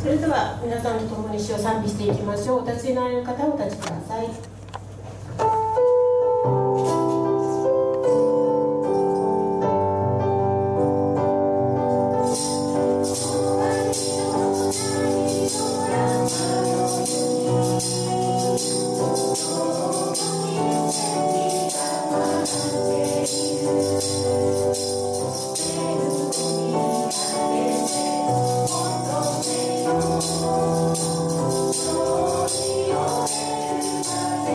それでは皆さんと共に主を賛美していきましょう。お立ちになられる方はお立ちください。 「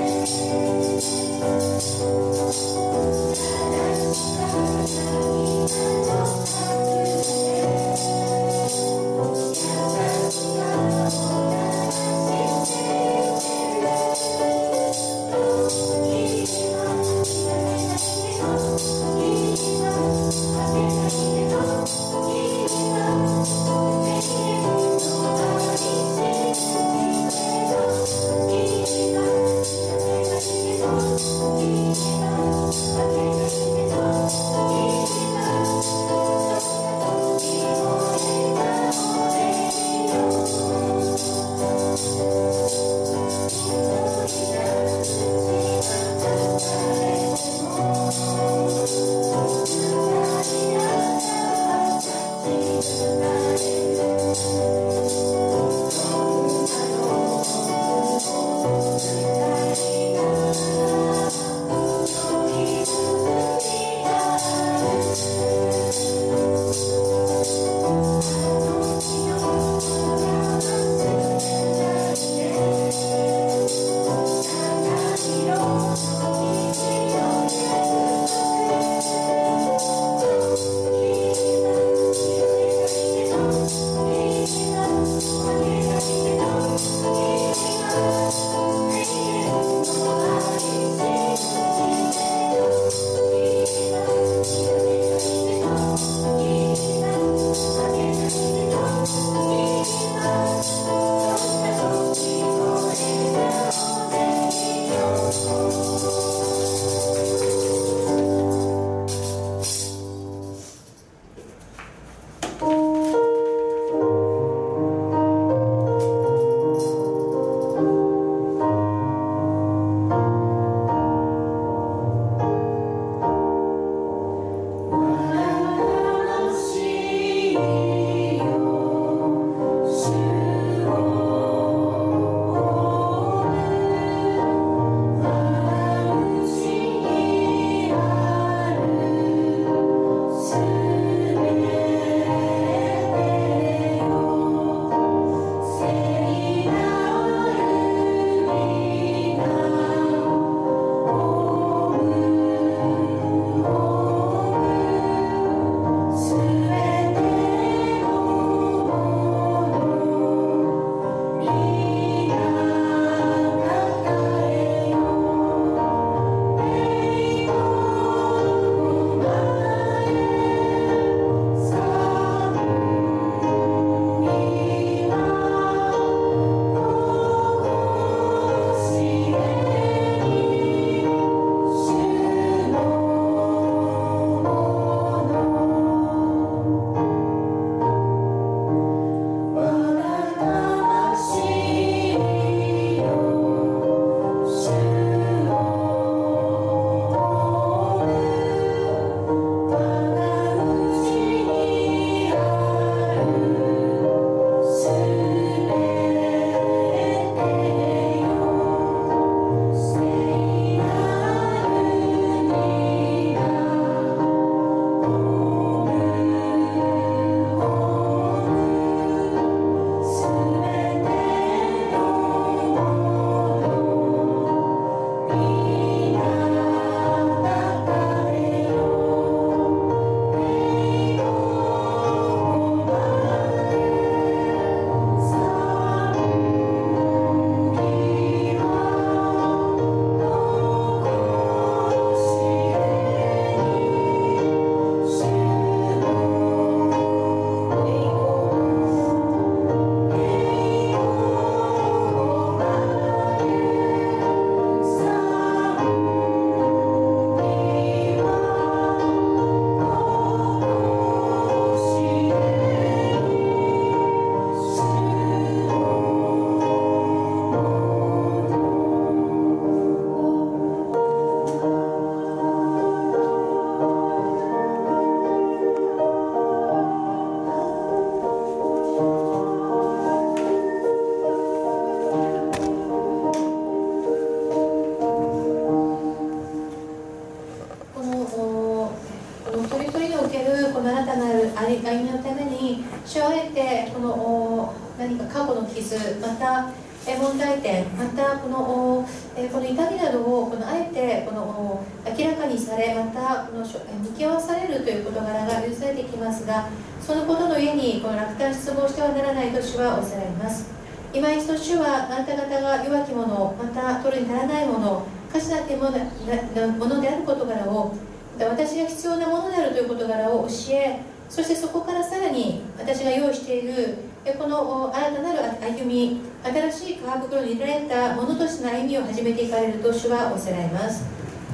主はあえてこの何か過去の傷、また問題点、またこの痛みなどをあえて明らかにされ、また見極めされるという事柄が許されてきますが、そのことの上に落胆失望してはならないと主はおっしゃられます。今一度主はあなた方が弱き者、また取るに足らないもの、価値なっているものである事柄を、私が必要なものであるという事柄を教え、そしてそこからさらに私が用意しているこの新たなる歩み、新しい皮袋に入れられたものとしての歩みを始めていかれると主はおっしゃられます。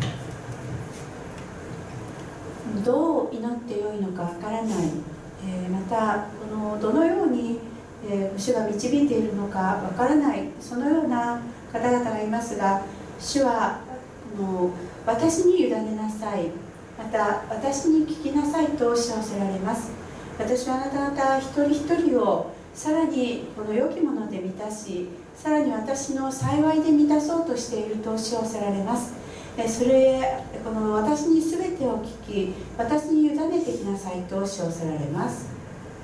どう祈ってよいのかわからない、またどのように主が導いているのかわからない、そのような方々がいますが、主は私に委ねなさい、また私に聞きなさいとおっしゃられます。私はあなた方一人一人をさらにこの良きもので満たし、さらに私の幸いで満たそうとしているとおっしゃられます。それこの私に全てを聞き、私に委ねてきなさいとおっしゃられます。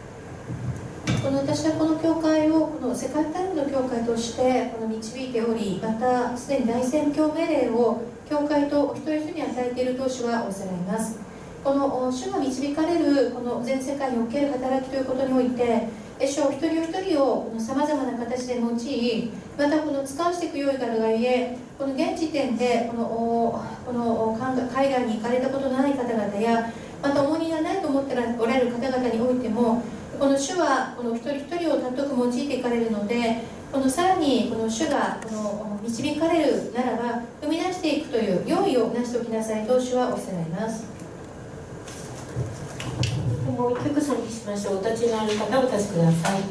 私はこの教会をこの世界単位の教会として導いており、またすでに大宣教命令を教会とお一人一人に与えていると主はおっしゃられます。この主が導かれるこの全世界における働きということにおいて、主はお一人お一人をさまざまな形で用い、また使わしていくよいからがゆえ、この現時点で海外に行かれたことのない方々や、また重荷がないと思っておられる方々においても、この主はこの一人一人を尊く用いていかれるので、さらに主が導かれるならば生み出していくという用意をなしておきなさいと主はおっしゃられます。 もう一曲賛美しましょう。お立ちのある方お立ちください。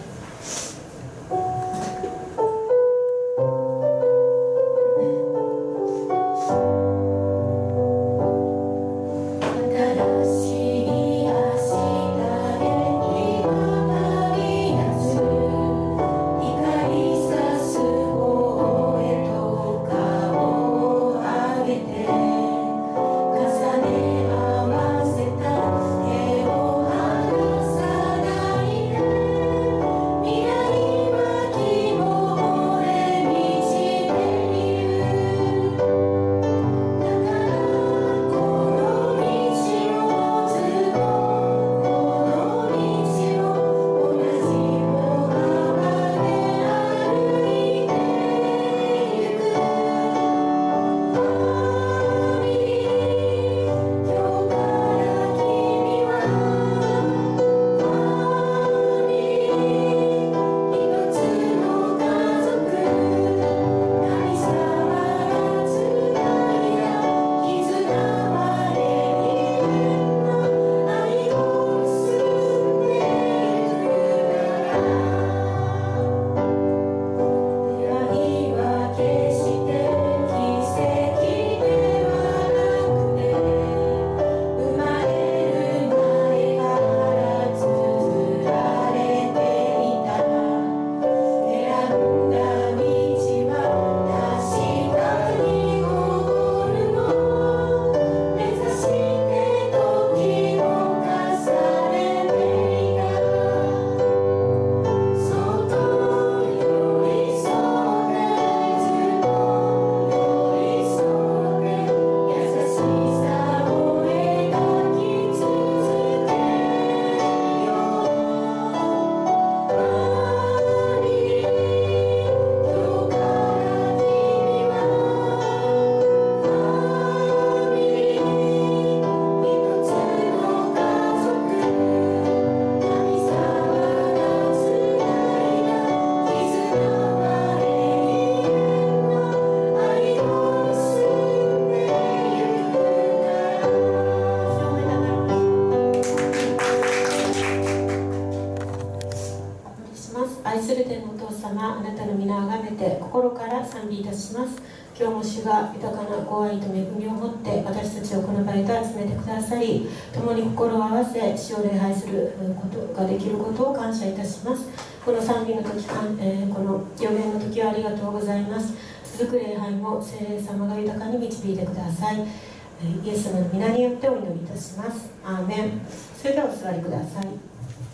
心から賛美いたします。今日も主が豊かなご愛と恵みを持って私たちをこの場へと集めてくださり、共に心を合わせ主を礼拝することができることを感謝いたします。この賛美の時、この予言の時はありがとうございます。続く礼拝も聖霊様が豊かに導いてください。イエス様の皆によってお祈りいたします。アーメン。それではお座りください。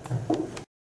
ます。